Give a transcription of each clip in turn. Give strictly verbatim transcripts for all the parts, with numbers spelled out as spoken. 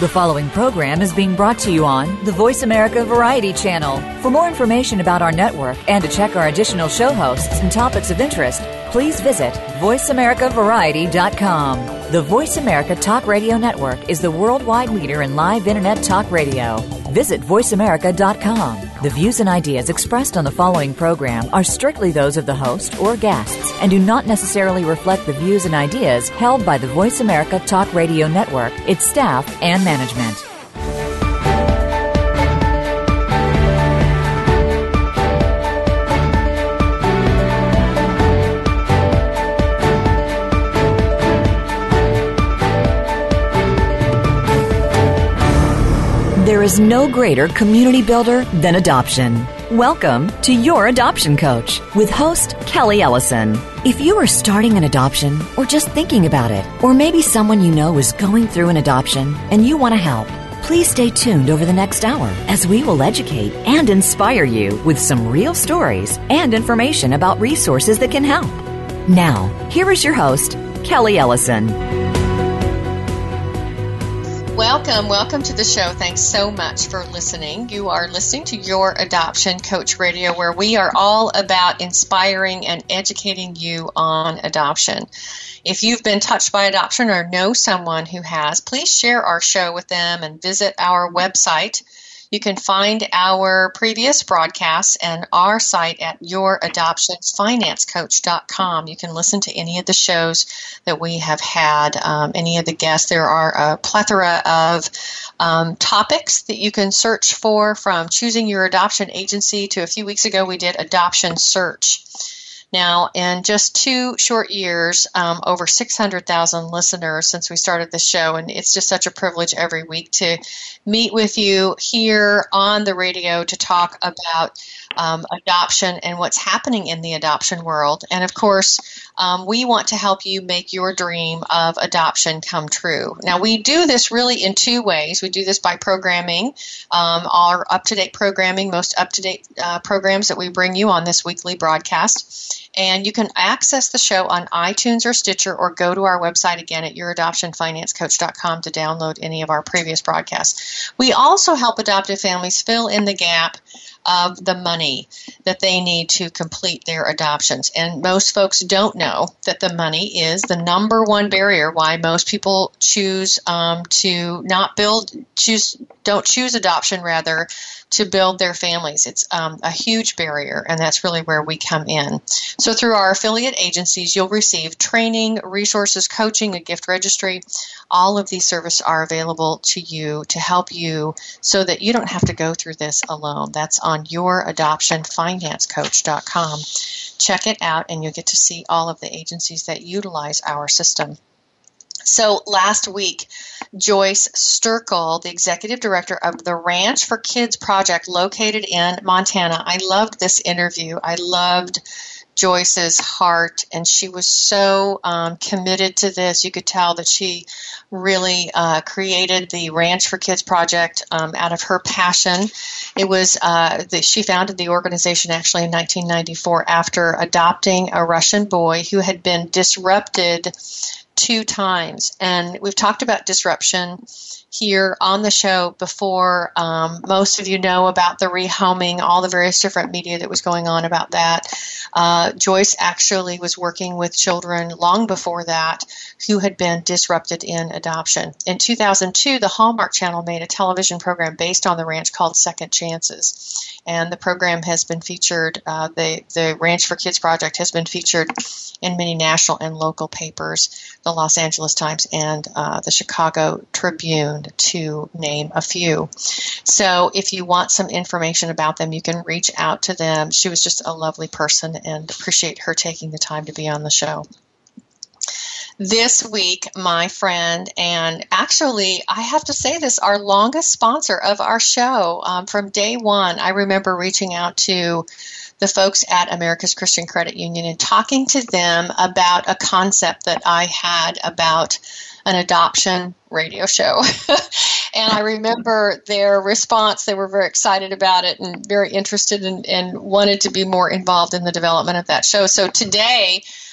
The following program is being brought to you on the Voice America Variety Channel. For more information about our network and to check our additional show hosts and topics of interest, please visit voice america variety dot com. The Voice America Talk Radio Network is the worldwide leader in live Internet talk radio. Visit voice america dot com. The views and ideas expressed on the following program are strictly those of the host or guests and do not necessarily reflect the views and ideas held by the Voice America Talk Radio Network, its staff, and management. There is no greater community builder than adoption. Welcome to Your Adoption Coach with host Kelly Ellison. If you are starting an adoption or just thinking about it, or maybe someone you know is going through an adoption and you want to help, please stay tuned over the next hour as we will educate and inspire you with some real stories and information about resources that can help. Now, here is your host, Kelly Ellison. Welcome, welcome to the show. Thanks so much for listening. You are listening to Your Adoption Coach Radio, where we are all about inspiring and educating you on adoption. If you've been touched by adoption or know someone who has, please share our show with them and visit our website. You can find our previous broadcasts and our site at your adoption finance coach dot com. You can listen to any of the shows that we have had, um, any of the guests. There are a plethora of um, topics that you can search for, from choosing your adoption agency to a few weeks ago we did adoption search. Now, in just two short years, um, over six hundred thousand listeners since we started the show, and it's just such a privilege every week to meet with you here on the radio to talk about um, adoption and what's happening in the adoption world. And of course, um, we want to help you make your dream of adoption come true. Now, we do this really in two ways. We do this by programming, um, our up-to-date programming, most up-to-date uh, programs that we bring you on this weekly broadcast. And you can access the show on iTunes or Stitcher, or go to our website again at your adoption finance coach dot com to download any of our previous broadcasts. We also help adoptive families fill in the gap of the money that they need to complete their adoptions. And most folks don't know that the money is the number one barrier why most people choose um, to not build, choose, don't choose adoption, rather, to build their families. It's um, a huge barrier, and that's really where we come in. So through our affiliate agencies, you'll receive training, resources, coaching, a gift registry. All of these services are available to you to help you so that you don't have to go through this alone. That's on your adoption finance coach dot com. Check it out, and you'll get to see all of the agencies that utilize our system. So last week, Joyce Sturkle, the executive director of the Ranch for Kids project located in Montana, I loved this interview. I loved Joyce's heart, and she was so um, committed to this. You could tell that she really uh, created the Ranch for Kids project um, out of her passion. It was uh, the, she founded the organization actually in nineteen ninety-four after adopting a Russian boy who had been disrupted two times. And we've talked about disruption here on the show before. Um, most of you know about the rehoming, all the various different media that was going on about that. Uh, Joyce actually was working with children long before that who had been disrupted in adoption. In two thousand two, the Hallmark Channel made a television program based on the ranch called Second Chances. And the program has been featured, uh, the, the Ranch for Kids project has been featured in many national and local papers, the Los Angeles Times and uh, the Chicago Tribune, to name a few. So if you want some information about them, you can reach out to them. She was just a lovely person, and appreciate her taking the time to be on the show. This week, my friend, and actually, I have to say this, our longest sponsor of our show, um, from day one, I remember reaching out to the folks at America's Christian Credit Union and talking to them about a concept that I had about an adoption radio show. And I remember their response. They were very excited about it and very interested in, and wanted to be more involved in the development of that show. So today,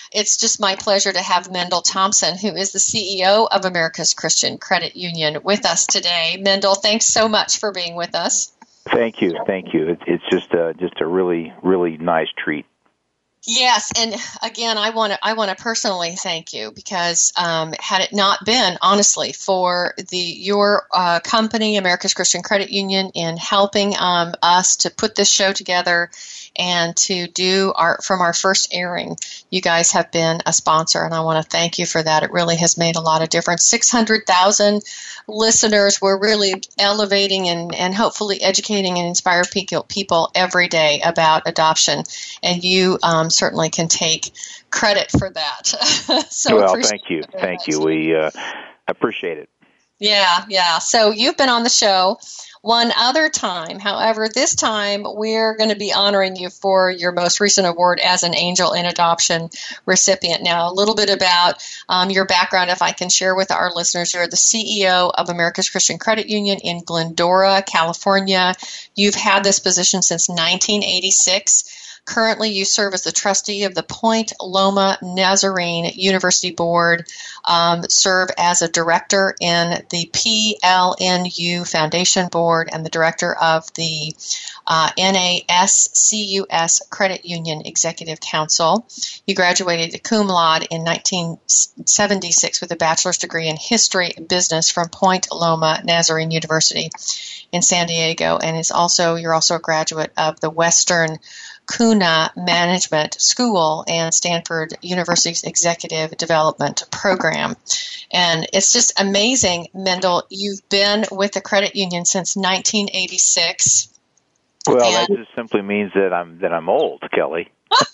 it's just my pleasure to have Mendel Thompson, who is the C E O of America's Christian Credit Union, with us today. Mendel, thanks so much for being with us. Thank you, thank you. It, it's just a, just a really, really nice treat. Yes, and again, I want to I want to personally thank you because um, had it not been, honestly, for the your uh, company, America's Christian Credit Union, in helping um, us to put this show together and to do our from our first airing, you guys have been a sponsor, and I want to thank you for that. It really has made a lot of difference. six hundred thousand listeners. We're really elevating and, and hopefully educating and inspire people every day about adoption, and you um, certainly can take credit for that. so well, thank you. Thank you. We uh, appreciate it. Yeah, yeah. So you've been on the show one other time. However, this time we're going to be honoring you for your most recent award as an Angel in Adoption recipient. Now, a little bit about um, your background, if I can share with our listeners. You're the C E O of America's Christian Credit Union in Glendora, California. You've had this position since nineteen eighty-six. Currently, you serve as the trustee of the Point Loma Nazarene University Board, um, serve as a director in the P L N U Foundation Board, and the director of the uh, N A S C U S Credit Union Executive Council. You graduated cum laude in nineteen seventy-six with a bachelor's degree in history and business from Point Loma Nazarene University in San Diego, and is also you're also a graduate of the Western Kuna Management School and Stanford University's Executive Development Program. And it's just amazing, Mendel. You've been with the credit union since nineteen eighty-six. Well, and that just simply means that I'm that I'm old, Kelly.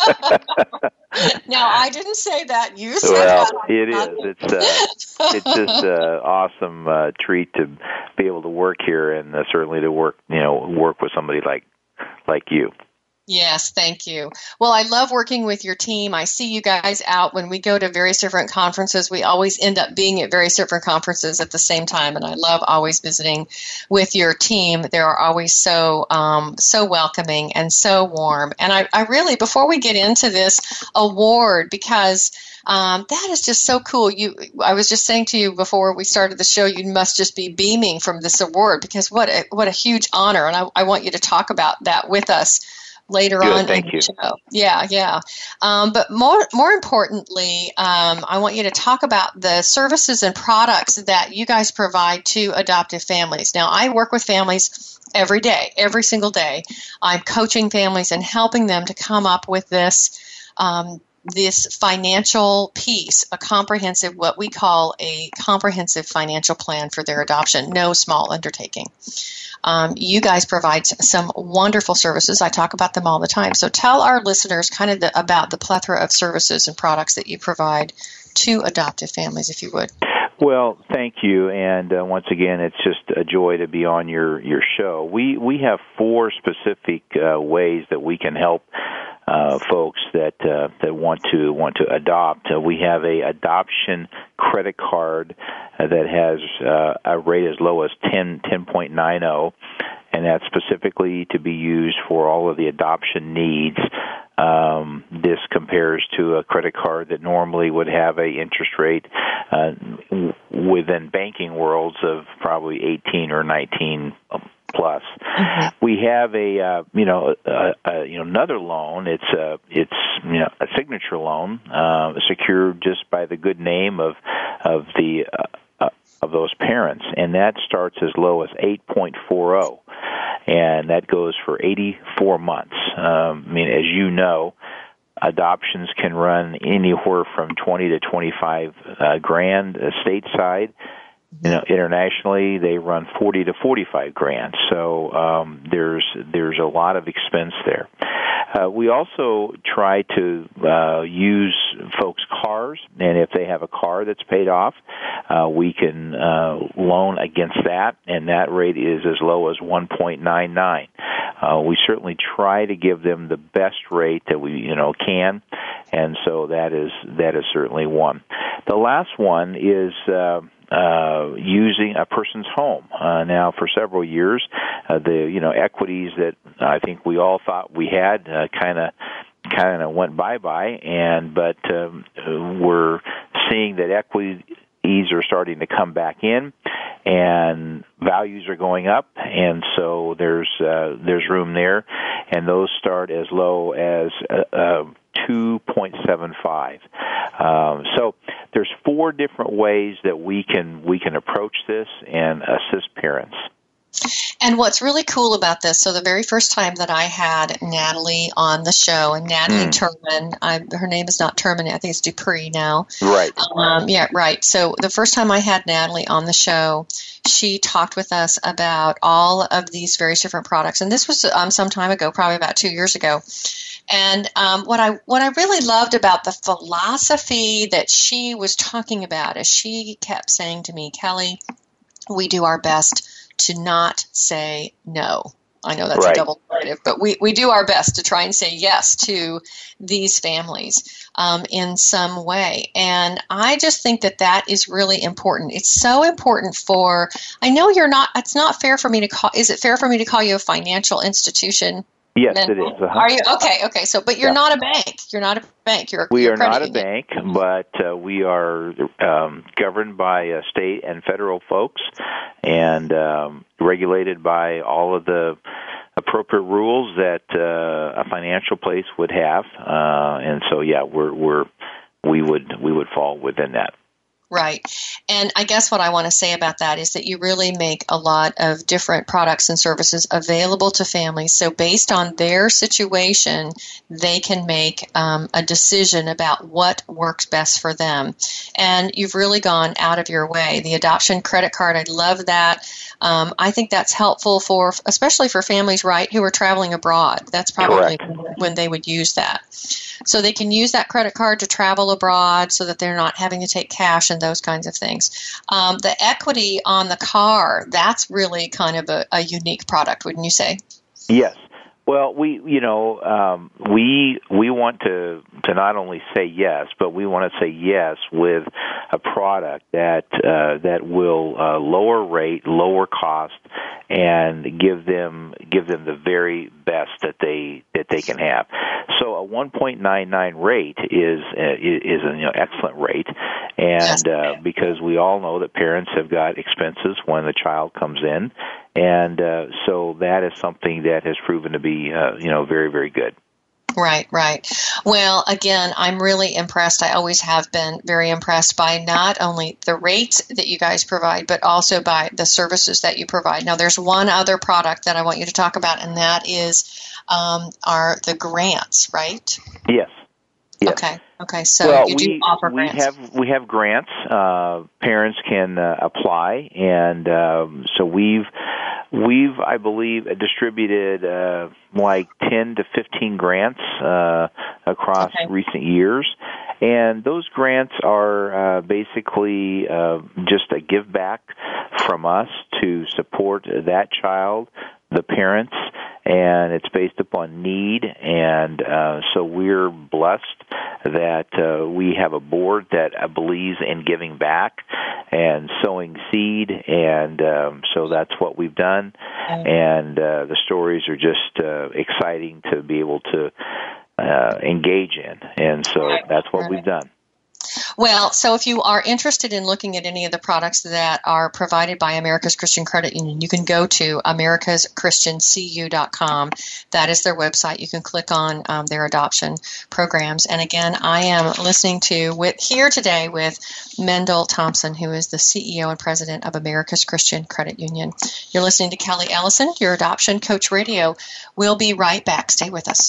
Now, I didn't say that. You said well, that. it is. It's uh, it's just an awesome uh, treat to be able to work here, and uh, certainly to work, you know, work with somebody like like you. Yes, thank you. Well, I love working with your team. I see you guys out when we go to various different conferences. We always end up being at various different conferences at the same time, and I love always visiting with your team. They're always so um, so welcoming and so warm. And I, I really, before we get into this award, because Um, that is just so cool. You, I was just saying to you before we started the show, you must just be beaming from this award, because what a, what a huge honor. And I, I want you to talk about that with us later Good, on thank in you. the show. Yeah, yeah. Um, but more more importantly, um, I want you to talk about the services and products that you guys provide to adoptive families. Now, I work with families every day, every single day. I'm coaching families and helping them to come up with this um, this financial piece, a comprehensive, what we call a comprehensive financial plan for their adoption, no small undertaking. Um, you guys provide some wonderful services. I talk about them all the time. So tell our listeners kind of the, about the plethora of services and products that you provide to adoptive families, if you would. Well, thank you, and uh, once again, it's just a joy to be on your, your show. We we have four specific uh, ways that we can help uh, folks that uh, that want to want to adopt. Uh, we have a adoption credit card uh, that has uh, a rate as low as ten point nine zero, and that's specifically to be used for all of the adoption needs. Um, this compares to a credit card that normally would have a interest rate uh, within banking worlds of probably eighteen or nineteen plus. Mm-hmm. We have a uh, you know a, a, you know another loan. It's a it's you know a signature loan uh, secured just by the good name of of the uh, of those parents, and that starts as low as eight point four zero. And that goes for eighty-four months. Um, I mean, as you know, adoptions can run anywhere from twenty to twenty-five uh, grand uh, stateside. You know, internationally, they run forty to forty-five grand. So um, there's there's a lot of expense there. Uh, we also try to uh, use folks' cars, and if they have a car that's paid off, uh, we can uh, loan against that, and that rate is as low as one point nine nine. Uh, we certainly try to give them the best rate that we you know can, and so that is that is certainly one. The last one is. Uh, Uh, using a person's home. Uh, now, for several years, uh, the you know equities that I think we all thought we had uh, kind of kind of went bye-bye, and but um, we're seeing that equities are starting to come back in, and values are going up, and so there's uh, there's room there, and those start as low as uh, uh, two point seven five. Um, so there's four different ways that we can we can approach this and assist parents. And what's really cool about this, so the very first time that I had Natalie on the show, and Natalie mm. Turman, I, her name is not Turman, I think it's Dupree now. Right. Um, yeah, right. So the first time I had Natalie on the show, she talked with us about all of these various different products. And this was um, some time ago, probably about two years ago. And um, what I what I really loved about the philosophy that she was talking about is she kept saying to me, Kelly, we do our best to not say no. I know that's right. a double negative, but we, we do our best to try and say yes to these families um, in some way. And I just think that that is really important. It's so important for, I know you're not, it's not fair for me to call, is it fair for me to call you a financial institution? Yes, it is. Uh-huh. Are you? Okay, okay. So, but you're yeah. not a bank. You're not a bank. You're a We you're are not a union. bank, but uh, we are um, governed by uh, state and federal folks and um, regulated by all of the appropriate rules that uh, a financial place would have. Uh, and so, yeah, we're we're we would we would fall within that. Right. And I guess what I want to say about that is that you really make a lot of different products and services available to families. So based on their situation, they can make um, a decision about what works best for them. And you've really gone out of your way. The adoption credit card, I love that. Um, I think that's helpful for, especially for families, right, who are traveling abroad. That's probably Correct. when they would use that. So they can use that credit card to travel abroad so that they're not having to take cash and those kinds of things. Um, the equity on the car, that's really kind of a, a unique product, wouldn't you say? Yes. Well, we, you know, um, we we want to to not only say yes, but we want to say yes with a product that uh, that will uh, lower rate, lower cost, and give them give them the very best that they that they can have. So a one point nine nine rate is uh, is an you know, excellent rate, and uh, because we all know that parents have got expenses when the child comes in. And uh, so that is something that has proven to be, uh, you know, very, very good. Right, right. Well, again, I'm really impressed. I always have been very impressed by not only the rates that you guys provide, but also by the services that you provide. Now, there's one other product that I want you to talk about, and that is um, are the grants, right? Yes. Yes. Okay. Okay. So well, you do we, offer we grants. have we have grants. Uh, parents can uh, apply, and um, so we've we've I believe distributed uh, like ten to fifteen grants uh, across okay. recent years, and those grants are uh, basically uh, just a give back from us to support that child, the parents. And it's based upon need, and uh, so we're blessed that uh, we have a board that believes in giving back and sowing seed, and um, so that's what we've done. And uh, the stories are just uh, exciting to be able to uh, engage in, and so that's what we've done. Well, so if you are interested in looking at any of the products that are provided by America's Christian Credit Union, you can go to americas christian c u dot com. That is their website. You can click on um, their adoption programs. And again, I am listening to with here today with Mendel Thompson, who is the C E O and president of America's Christian Credit Union. You're listening to Kelly Ellison, your Adoption Coach Radio. We'll be right back. Stay with us.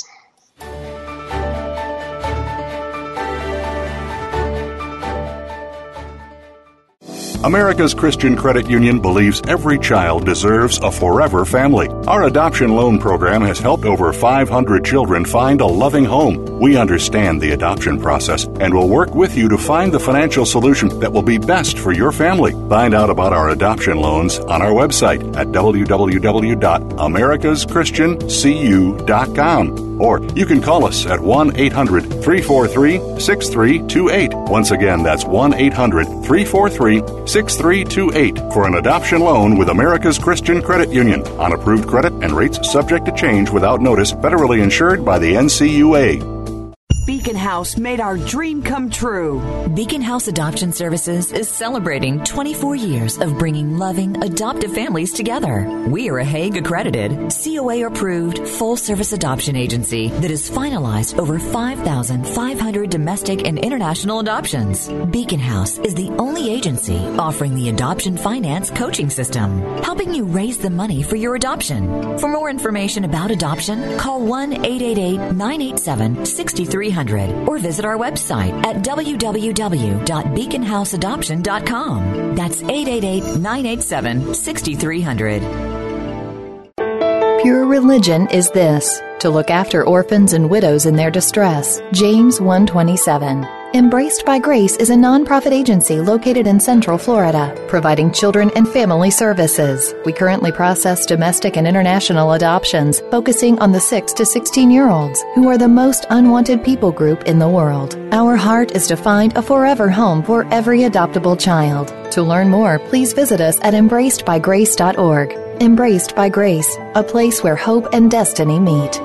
America's Christian Credit Union believes every child deserves a forever family. Our adoption loan program has helped over five hundred children find a loving home. We understand the adoption process and will work with you to find the financial solution that will be best for your family. Find out about our adoption loans on our website at w w w dot americas christian c u dot com. Or you can call us at one eight hundred three four three six three two eight. Once again, that's one eight hundred three four three six three two eight for an adoption loan with America's Christian Credit Union. On approved credit and rates subject to change without notice, federally insured by the N C U A. Beacon House made our dream come true. Beacon House Adoption Services is celebrating twenty-four years of bringing loving, adoptive families together. We are a Hague accredited, C O A-approved, full-service adoption agency that has finalized over five thousand five hundred domestic and international adoptions. Beacon House is the only agency offering the adoption finance coaching system, helping you raise the money for your adoption. For more information about adoption, call one eight eight eight, nine eight seven, six three zero zero or visit our website at w w w dot beacon house adoption dot com. That's eight eight eight, nine eight seven, six three zero zero. Pure religion is this, to look after orphans and widows in their distress. James one twenty-seven. Embraced by Grace is a nonprofit agency located in Central Florida, providing children and family services. We currently process domestic and international adoptions, focusing on the six to sixteen-year-olds, who are the most unwanted people group in the world. Our heart is to find a forever home for every adoptable child. To learn more, please visit us at embraced by grace dot org. Embraced by Grace, a place where hope and destiny meet.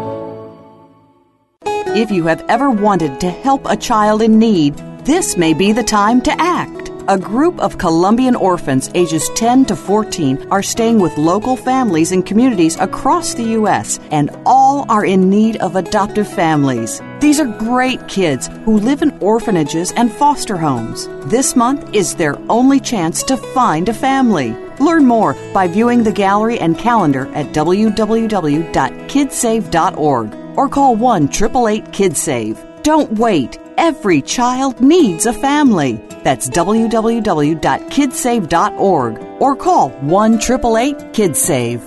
If you have ever wanted to help a child in need, this may be the time to act. A group of Colombian orphans ages ten to fourteen are staying with local families and communities across the U S, and all are in need of adoptive families. These are great kids who live in orphanages and foster homes. This month is their only chance to find a family. Learn more by viewing the gallery and calendar at w w w dot kidsave dot org or call one eight eight eight, KIDSAVE. Don't wait. Every child needs a family. That's w w w dot kidsave dot org or call one eight eight eight, KIDSAVE.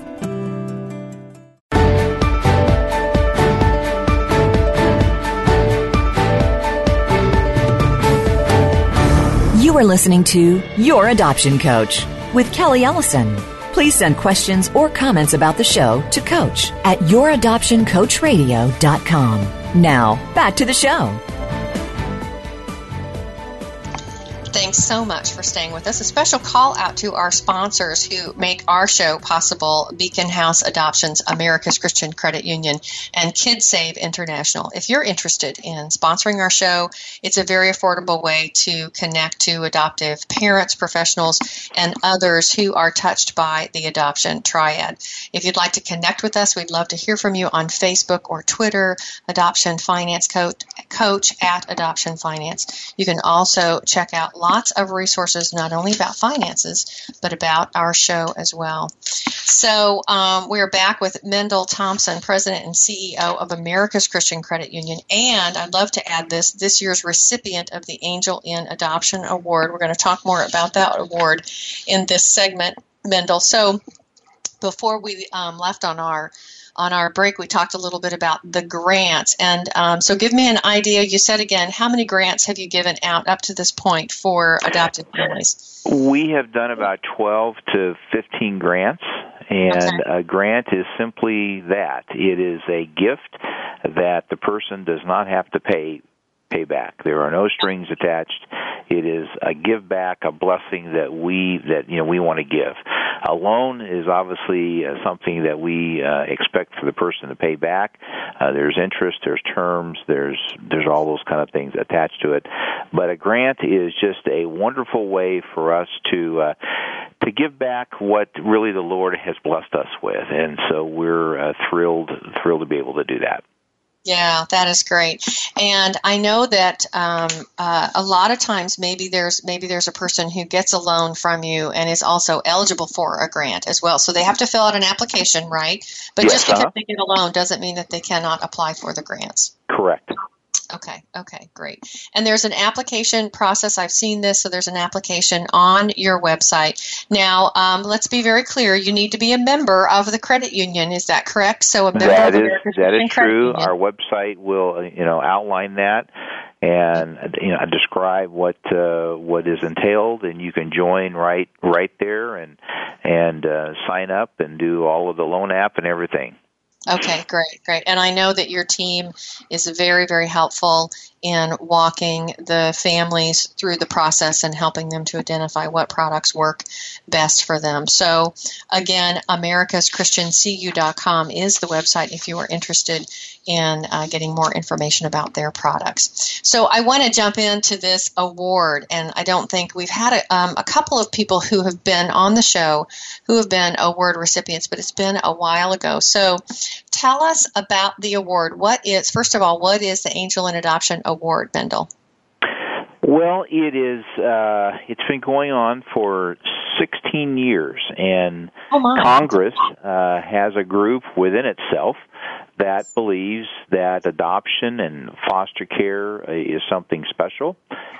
You are listening to Your Adoption Coach with Kelly Ellison. Please send questions or comments about the show to Coach at your adoption coach radio dot com. Now, back to the show. Thanks so much for staying with us. A special call out to our sponsors who make our show possible: Beacon House Adoptions, America's Christian Credit Union, and KidSave International. If you're interested in sponsoring our show, it's a very affordable way to connect to adoptive parents, professionals, and others who are touched by the adoption triad. If you'd like to connect with us, we'd love to hear from you on Facebook or Twitter, Adoption Finance Coach, Coach at Adoption Finance. You can also check out lots of resources, not only about finances, but about our show as well. So um, we're back with Mendel Thompson, President and C E O of America's Christian Credit Union. And I'd love to add this, this year's recipient of the Angel in Adoption Award. We're going to talk more about that award in this segment, Mendel. So before we um, left on our On our break, we talked a little bit about the grants. And um, so give me an idea. You said again, how many grants have you given out up to this point for adopted families? We have done about twelve to fifteen grants. And okay. A grant is simply that. It is a gift that the person does not have to pay pay back. There are no strings attached. It is a give back, a blessing that we that you know we want to give. A loan is obviously uh, something that we uh, expect for the person to pay back. Uh, there's interest, there's terms, there's there's all those kind of things attached to it. But a grant is just a wonderful way for us to uh, to give back what really the Lord has blessed us with, and so we're uh, thrilled thrilled to be able to do that. Yeah, that is great. And I know that um, uh, a lot of times maybe there's maybe there's a person who gets a loan from you and is also eligible for a grant as well. So they have to fill out an application, right? But yes, just because uh-huh. they get a loan doesn't mean that they cannot apply for the grants. Correct. Okay, okay, great. And there's an application process. I've seen this, so there's an application on your website. Now, um, let's be very clear. You need to be a member of the credit union. Is that correct? So a member that of is America's that is true. Union. Our website will, you know, outline that and you know describe what uh, what is entailed, and you can join right right there and and uh, sign up and do all of the loan app and everything. Okay, great, great. And I know that your team is very, very helpful in walking the families through the process and helping them to identify what products work best for them. So again, americas christian c u dot com is the website if you are interested in uh, getting more information about their products. So I want to jump into this award, and I don't think we've had a, um, a couple of people who have been on the show who have been award recipients, but it's been a while ago. So tell us about the award. What is, first of all, what is the Angel in Adoption Award, Bendel? Well, it is. Uh, it's been going on for sixteen years, and oh my. Congress uh, has a group within itself that believes that adoption and foster care is something special,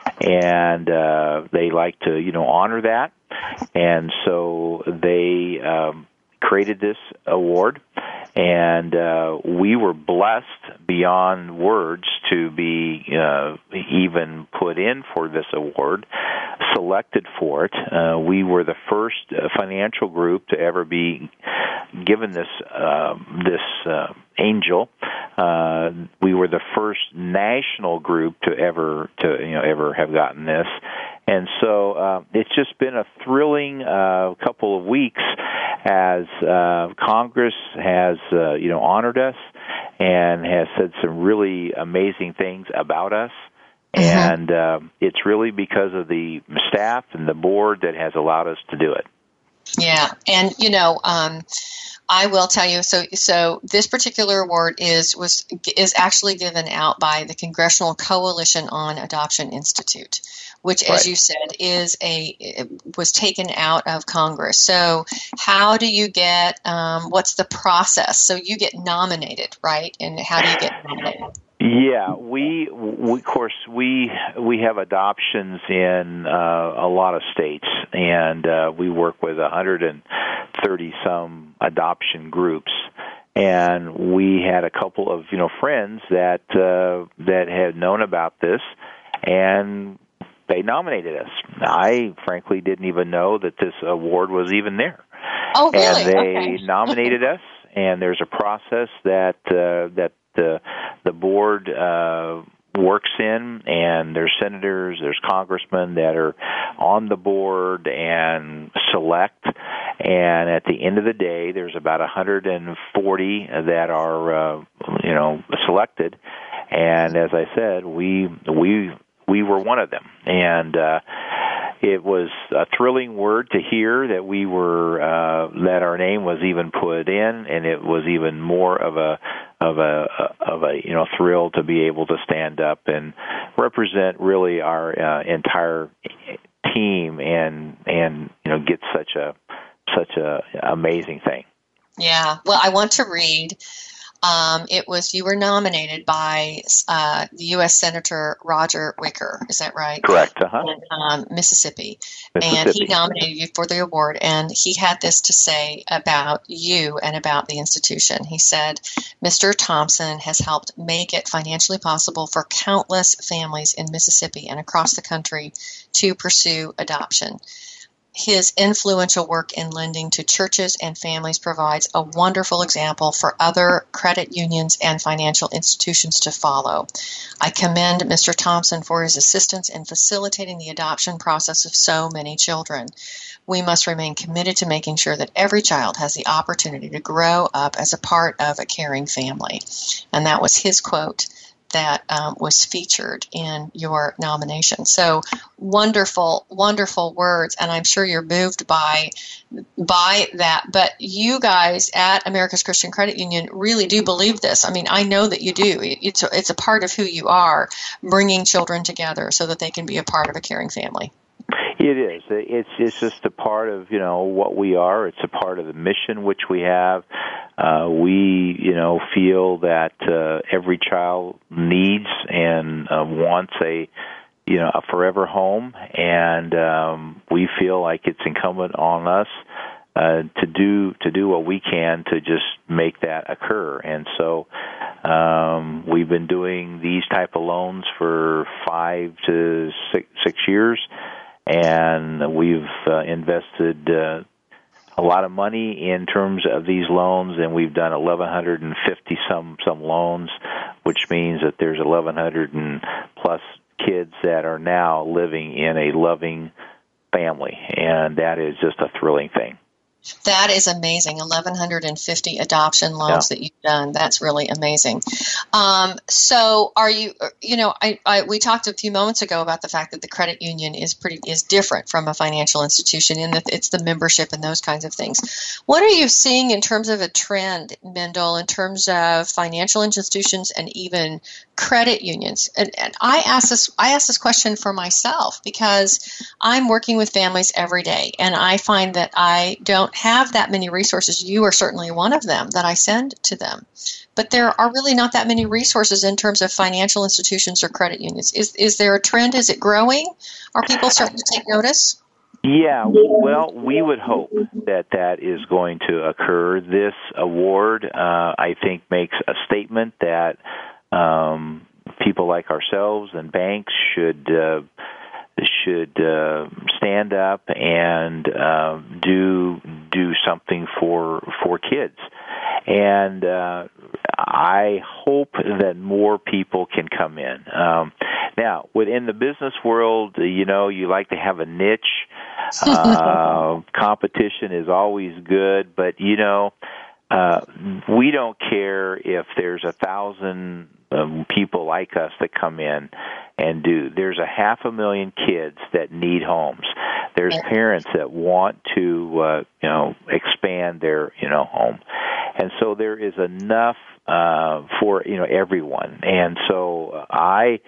and uh, they like to, you know, honor that, and so they um, created this award, and uh, we were blessed beyond words to be uh, even put in for this award, selected for it. Uh, we were the first uh, financial group to ever be given this uh, this uh, angel. Uh, we were the first national group to ever to you know ever have gotten this, and so uh, it's just been a thrilling uh, couple of weeks as uh, Congress has uh, you know honored us and has said some really amazing things about us. Mm-hmm. And uh, it's really because of the staff and the board that has allowed us to do it. Yeah, and you know, um, I will tell you. So, so this particular award is was is actually given out by the Congressional Coalition on Adoption Institute, which, as right. you said, is a was taken out of Congress. So, how do you get? Um, what's the process? So, you get nominated, right? And how do you get nominated? Yeah, we, we of course we we have adoptions in uh, a lot of states, and uh, we work with one hundred thirty some adoption groups. And we had a couple of you know friends that uh, that had known about this, and they nominated us. I frankly didn't even know that this award was even there. Oh, really? And they okay. nominated us, and there's a process that uh, that the the board uh, works in, and there's senators, there's congressmen that are on the board and select, and at the end of the day, there's about one hundred forty that are uh, you know selected, and as I said, we we we were one of them, and uh, it was a thrilling word to hear that we were uh, that our name was even put in, and it was even more of a of a of a you know thrill to be able to stand up and represent really our uh, entire team and and you know get such a such a amazing thing. Yeah. Well, I want to read. Um, it was you were nominated by uh, the U S Senator Roger Wicker. Is that right? Correct. Uh-huh. In, um, Mississippi. Mississippi, and he nominated you for the award. And he had this to say about you and about the institution. He said, "Mister Thompson has helped make it financially possible for countless families in Mississippi and across the country to pursue adoption. His influential work in lending to churches and families provides a wonderful example for other credit unions and financial institutions to follow. I commend Mister Thompson for his assistance in facilitating the adoption process of so many children. We must remain committed to making sure that every child has the opportunity to grow up as a part of a caring family." And that was his quote that um, was featured in your nomination. So wonderful, wonderful words, and I'm sure you're moved by by that. But you guys at America's Christian Credit Union really do believe this. I mean, I know that you do. It's a, it's a part of who you are, bringing children together so that they can be a part of a caring family. It is. It's it's just a part of you know what we are. It's a part of the mission which we have. Uh, we you know feel that uh, every child needs and uh, wants a you know a forever home, and um, we feel like it's incumbent on us uh, to do to do what we can to just make that occur. And so um, we've been doing these type of loans for five to six, six years. And we've uh, invested uh, a lot of money in terms of these loans, and we've done eleven fifty some some loans which means that there's eleven hundred and plus kids that are now living in a loving family, and that is just a thrilling thing. That is amazing. eleven fifty adoption loans yeah. that you've done. That's really amazing. Um, so are you, you know, I, I, we talked a few moments ago about the fact that the credit union is pretty, is different from a financial institution in that it's the membership and those kinds of things. What are you seeing in terms of a trend, Mendel, in terms of financial institutions and even credit unions? And, and I ask this, I ask this question for myself because I'm working with families every day, and I find that I don't have that many resources. You are certainly one of them that I send to them. But there are really not that many resources in terms of financial institutions or credit unions. Is is there a trend? Is it growing? Are people starting to take notice? Yeah, well, we would hope that that is going to occur. This award, uh, I think, makes a statement that um, people like ourselves and banks should uh, should uh, stand up and uh, do do something for for kids. And uh, I hope that more people can come in. Um, now, within the business world, you know, you like to have a niche. Uh, competition is always good, but, you know, uh, we don't care if there's a thousand um, people like us that come in and do. There's a half a million kids that need homes. There's parents that want to, uh, you know, expand their, you know, home. And so there is enough uh, for, you know, everyone. And so I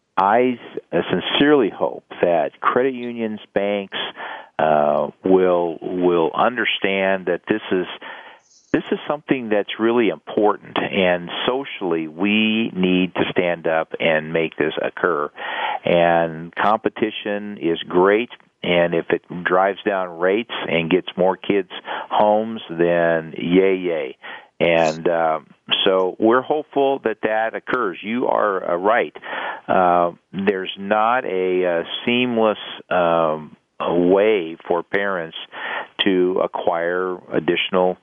I sincerely hope that credit unions, banks uh, will will understand that this is this is something that's really important, and socially we need to stand up and make this occur. And competition is great. And if it drives down rates and gets more kids homes, then yay, yay. And uh, so we're hopeful that that occurs. You are uh, right. Uh, there's not a, a seamless um, a way for parents to acquire additional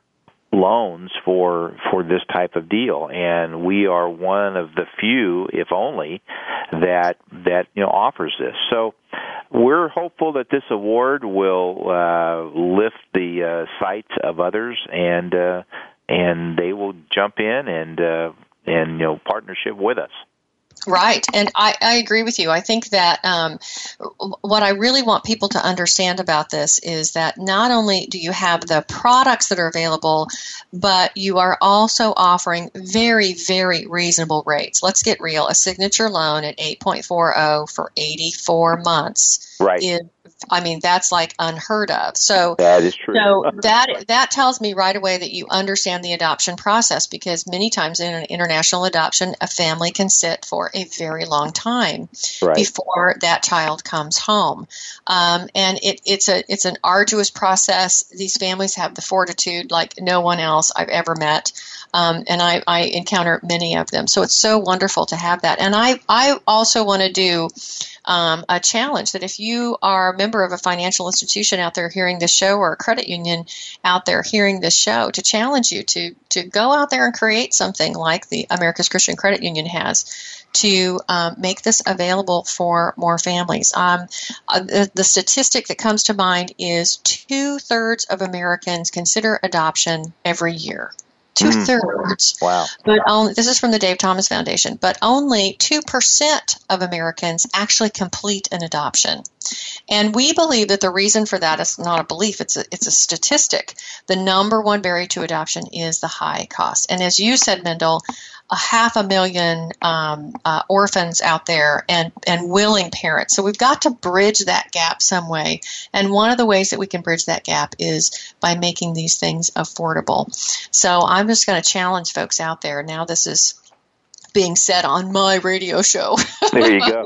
loans for for this type of deal, and we are one of the few, if only, that that you know offers this. So we're hopeful that this award will uh, lift the uh, sights of others, and uh, and they will jump in and uh, and you know partnership with us. Right. And I, I agree with you. I think that um, what I really want people to understand about this is that not only do you have the products that are available, but you are also offering very, very reasonable rates. Let's get real. A signature loan at eight point four oh for eighty-four months. Right. Is, I mean, that's like unheard of. So that is true. So that that tells me right away that you understand the adoption process, because many times in an international adoption, a family can sit for a very long time right. before that child comes home, um, and it, it's a it's an arduous process. These families have the fortitude like no one else I've ever met, um, and I, I encounter many of them. So it's so wonderful to have that. And I I also want to do. Um, a challenge that if you are a member of a financial institution out there hearing this show, or a credit union out there hearing this show, to challenge you to to go out there and create something like the America's Christian Credit Union has to um, make this available for more families. Um, uh, the, the statistic that comes to mind is two-thirds of Americans consider adoption every year. Two-thirds. Mm. Wow. But only, this is from the Dave Thomas Foundation, but only two percent of Americans actually complete an adoption. And we believe that the reason for that is not a belief, it's a, it's a statistic. The number one barrier to adoption is the high cost. And as you said, Mendel, a half a million um, uh, orphans out there and, and willing parents. So we've got to bridge that gap some way. And one of the ways that we can bridge that gap is by making these things affordable. So I'm just going to challenge folks out there. Now this is being said on my radio show. There you go.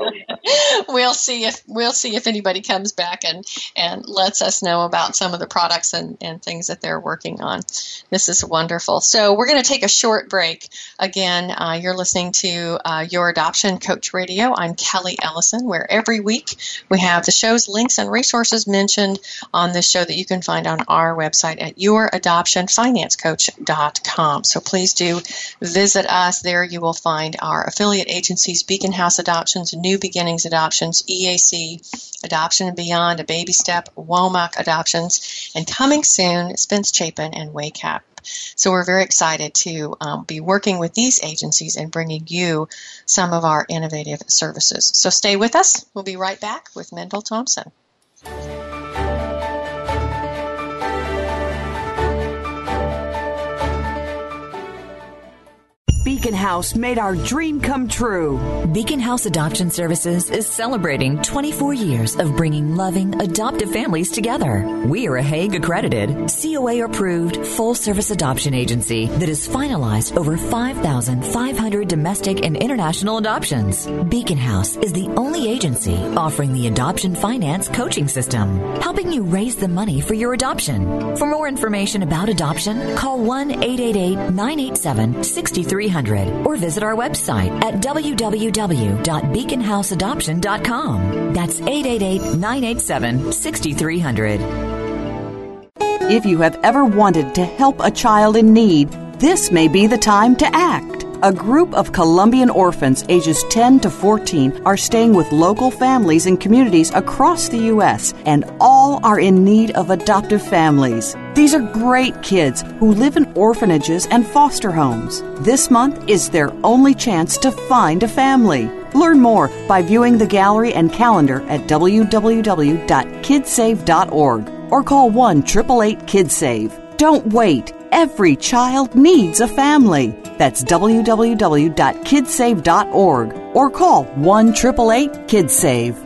we'll see if we'll see if anybody comes back and, and lets us know about some of the products and, and things that they're working on. This is wonderful. So we're going to take a short break. Again, uh, you're listening to uh, Your Adoption Coach Radio. I'm Kelly Ellison, where every week we have the show's links and resources mentioned on this show that you can find on our website at your adoption finance coach dot com. So please do visit us. There you will find our affiliate agencies, Beacon House Adoptions, New Beginnings Adoptions, E A C, Adoption and Beyond, A Baby Step, Womack Adoptions, and coming soon, Spence Chapin and WACAP. So we're very excited to um, be working with these agencies and bringing you some of our innovative services. So stay with us. We'll be right back with Mendel Thompson. Beacon House made our dream come true. Beacon House Adoption Services is celebrating twenty-four years of bringing loving, adoptive families together. We are a Hague accredited, C O A-approved, full-service adoption agency that has finalized over five thousand five hundred domestic and international adoptions. Beacon House is the only agency offering the adoption finance coaching system, helping you raise the money for your adoption. For more information about adoption, call one eight eight eight, nine eight seven, six three zero zero or visit our website at w w w dot beacon house adoption dot com. That's eight eight eight, nine eight seven, six three zero zero. If you have ever wanted to help a child in need, this may be the time to act. A group of Colombian orphans ages ten to fourteen are staying with local families and communities across the U S, and all are in need of adoptive families. These are great kids who live in orphanages and foster homes. This month is their only chance to find a family. Learn more by viewing the gallery and calendar at w w w dot kidsave dot org or call one eight eight eight, KIDSAVE. Don't wait. Every child needs a family. That's w w w dot kidsave dot org or call one eight eight eight, KIDSAVE.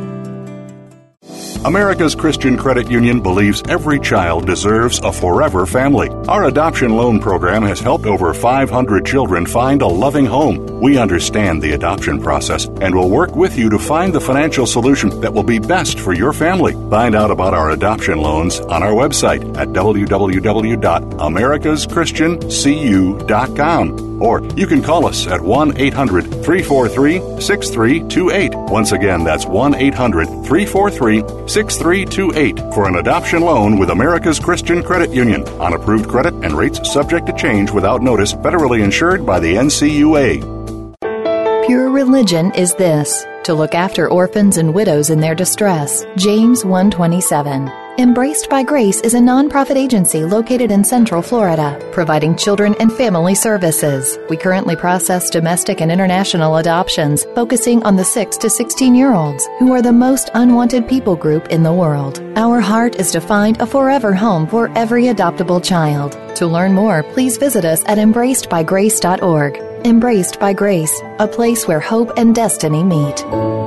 America's Christian Credit Union believes every child deserves a forever family. Our adoption loan program has helped over five hundred children find a loving home. We understand the adoption process and will work with you to find the financial solution that will be best for your family. Find out about our adoption loans on our website at w w w dot americas christian c u dot com. Or you can call us at one eight hundred, three four three, six three two eight. Once again, that's one eight hundred, three four three, six three two eight for an adoption loan with America's Christian Credit Union. On approved credit and rates subject to change without notice, federally insured by the N C U A. Pure religion is this: to look after orphans and widows in their distress. James one twenty-seven. Embraced by Grace is a nonprofit agency located in Central Florida, providing children and family services. We currently process domestic and international adoptions, focusing on the six to sixteen-year-olds, who are the most unwanted people group in the world. Our heart is to find a forever home for every adoptable child. To learn more, please visit us at embraced by grace dot org. Embraced by Grace, a place where hope and destiny meet.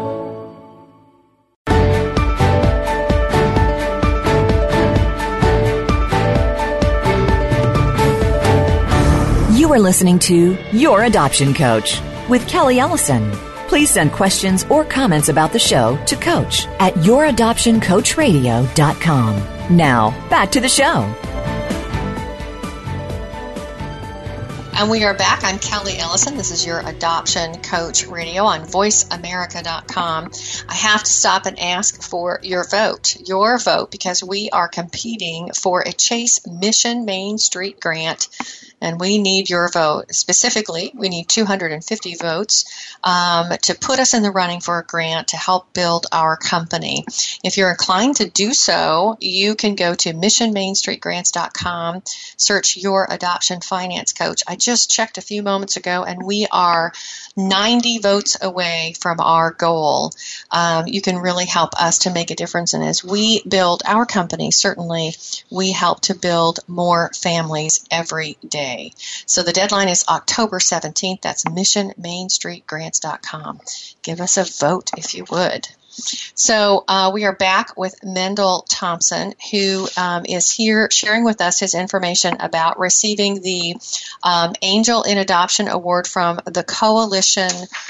You are listening to Your Adoption Coach with Kelly Ellison. Please send questions or comments about the show to Coach at your adoption coach radio dot com. Now, back to the show. And we are back. I'm Kelly Ellison. This is Your Adoption Coach Radio on voice america dot com. I have to stop and ask for your vote, your vote, because we are competing for a Chase Mission Main Street grant, and we need your vote. Specifically, we need two hundred fifty votes um, to put us in the running for a grant to help build our company. If you're inclined to do so, you can go to mission main street grants dot com, search Your Adoption Finance Coach. I just checked a few moments ago, and we are ninety votes away from our goal. Um, you can really help us to make a difference, and as we build our company, certainly we help to build more families every day. So the deadline is October seventeenth. That's mission main street grants dot com. Give us a vote if you would. So uh, we are back with Mendel Thompson, who um, is here sharing with us his information about receiving the um, Angel in Adoption Award from the Coalition.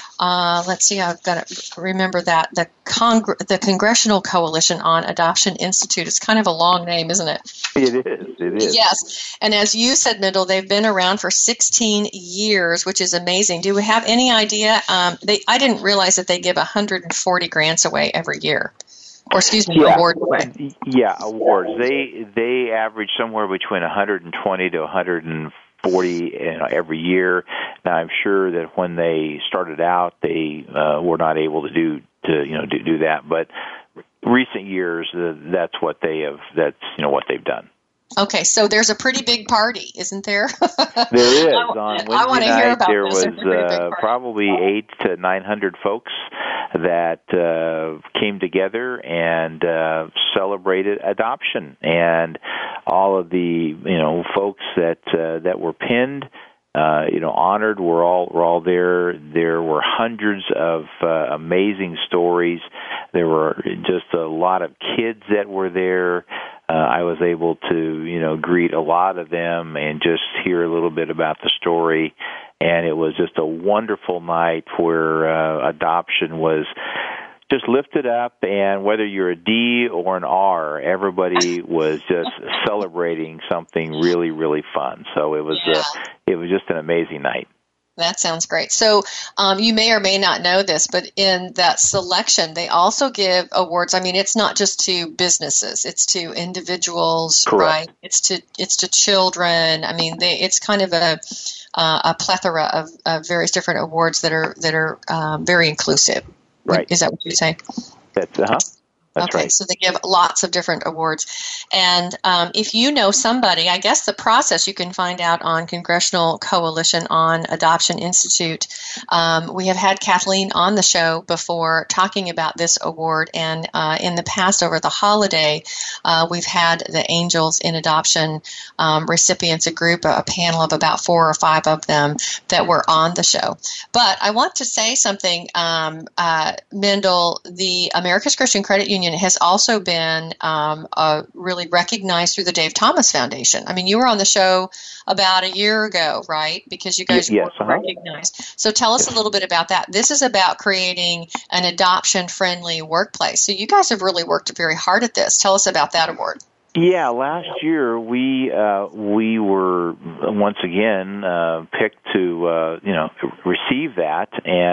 Uh, let's see, I've got to remember that the Congr- the Congressional Coalition on Adoption Institute. It's kind of a long name, isn't it? It is. It is. Yes, and as you said, Mendel, they've been around for sixteen years, which is amazing. Do we have any idea? Um, they I didn't realize that they give one hundred forty grants away every year, or excuse me, yeah. awards away. Yeah, awards. They they average somewhere between one hundred twenty to one hundred forty you know, every year. Now, I'm sure that when they started out, they uh, were not able to do to you know do, do that, but recent years, uh, that's what they have. That's you know what they've done. Okay, so there's a pretty big party, isn't there? There is. On Wednesday I want to hear night, about there this. was uh, probably eight to nine hundred folks that uh, came together and uh, celebrated adoption, and all of the you know folks that uh, that were pinned. Uh, you know, honored. We're all we're all there. There were hundreds of uh, amazing stories. There were just a lot of kids that were there. Uh, I was able to, you know, greet a lot of them and just hear a little bit about the story. And it was just a wonderful night where uh, adoption was just lifted up, and whether you're a D or an R, everybody was just celebrating something really, really fun. So it was yeah. uh, it was just an amazing night. That sounds great. So um, you may or may not know this, but in that selection, they also give awards. I mean, it's not just to businesses; it's to individuals, Correct. right? It's to it's to children. I mean, they, it's kind of a uh, a plethora of, of various different awards that are that are um, very inclusive. Right? Is that what you're saying? That's uh huh. That's okay, right. so they give lots of different awards. And um, if you know somebody, I guess the process you can find out on Congressional Coalition on Adoption Institute. Um, we have had Kathleen on the show before talking about this award. And uh, in the past, over the holiday, uh, we've had the Angels in Adoption um, recipients, a group, a panel of about four or five of them that were on the show. But I want to say something, um, uh, Mendel, the America's Christian Credit Union has also been um, uh, really recognized through the Dave Thomas Foundation. I mean, you were on the show about a year ago, right? Because you guys yes, were uh-huh. recognized. So tell us a little bit about that. This is about creating an adoption-friendly workplace. So you guys have really worked very hard at this. Tell us about that award. Yeah, last year we uh, we were once again uh, picked to uh, you know receive that,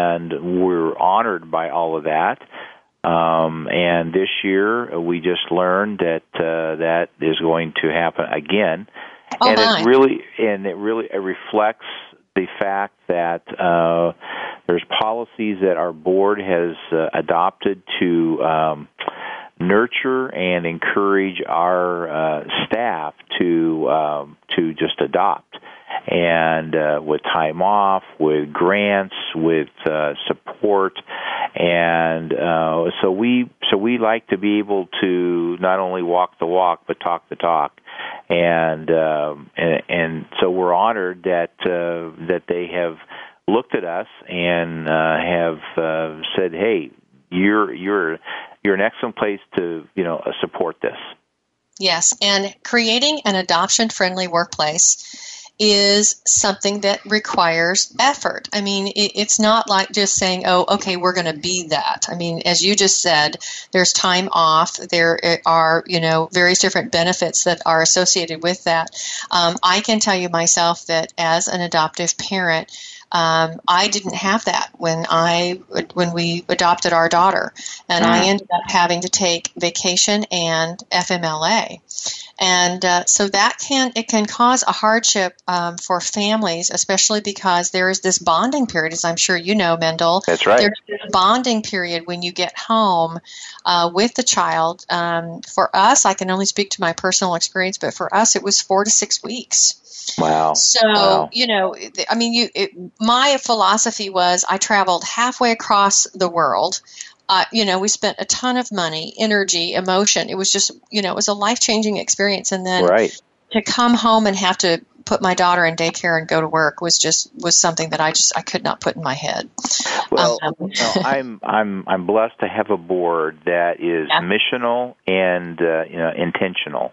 and we're honored by all of that. Um, and this year, we just learned that uh, that is going to happen again, oh, and my. it really and it really it reflects the fact that uh, there's policies that our board has uh, adopted to um, nurture and encourage our uh, staff to um, to just adopt. And uh, with time off, with grants, with uh, support, and uh, so we so we like to be able to not only walk the walk but talk the talk, and um, and, and so we're honored that uh, that they have looked at us and uh, have uh, said, "Hey, you're you're you're an excellent place to you know support this." Yes, and creating an adoption-friendly workplace is something that requires effort. I mean, it, it's not like just saying, oh, okay, we're going to be that. I mean, as you just said, there's time off. There are, you know, various different benefits that are associated with that. Um, I can tell you myself that as an adoptive parent, Um, I didn't have that when I when we adopted our daughter, and I ended up having to take vacation and F M L A, and uh, so that can it can cause a hardship um, for families, especially because there is this bonding period, as I'm sure you know, Mendel. That's right. There's this bonding period when you get home uh, with the child. Um, for us, I can only speak to my personal experience, but for us, it was four to six weeks. Wow. So, wow. you know, I mean, you. It, my philosophy was I traveled halfway across the world. Uh, you know, we spent a ton of money, energy, emotion. It was just, you know, it was a life-changing experience. And then right. to come home and have to put my daughter in daycare and go to work was just was something that I just I could not put in my head. Well, um, you know, I'm I'm I'm blessed to have a board that is yeah. missional and uh, you know intentional,